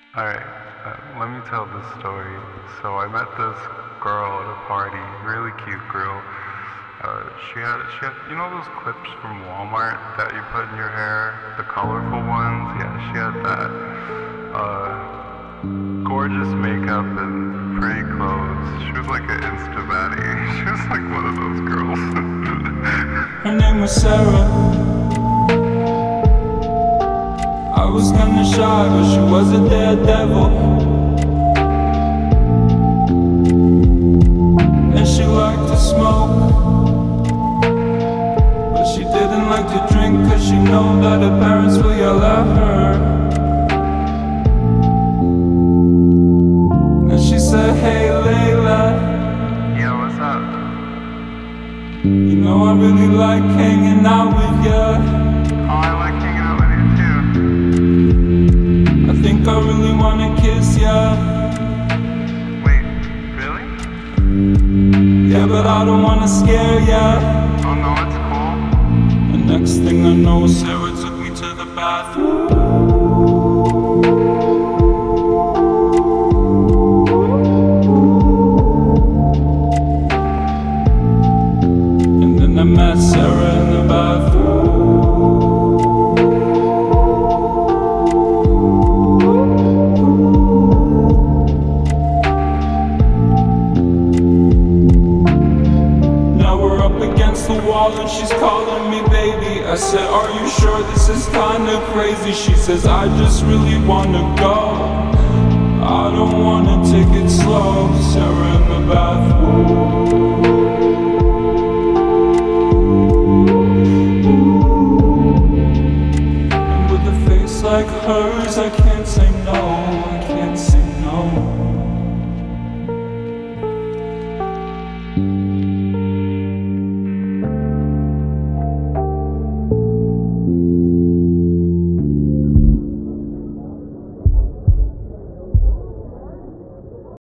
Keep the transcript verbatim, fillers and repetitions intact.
Alright, uh, let me tell this story. So I met this girl at a party, really cute girl. Uh, she had, she had, you know those clips from Walmart that you put in your hair? The colorful ones? Yeah, she had that. Uh, gorgeous makeup and pretty clothes. She was like an insta baddie. She was like one of those girls. Her name was Sarah. I was kinda shy, but she was a daredevil. And she liked to smoke, but she didn't like to drink, cause she know that her parents will yell at her. And she said, hey Layla, Yeah, what's up? you know I really like hanging out with ya. Oh, I like hanging out with you too. I think I really wanna kiss ya. Wait, really? Yeah, but I don't wanna scare ya. Oh no, it's cool. The next thing I know, Sarah took me to the bathroom. And then I met Sarah in the bathroom. Against the wall and she's calling me baby. I said, are you sure this is kinda crazy? She says, I just really wanna go. I don't wanna take it slow. Sarah in the bathroom. And with a face like hers, I can't say no. I can't say no.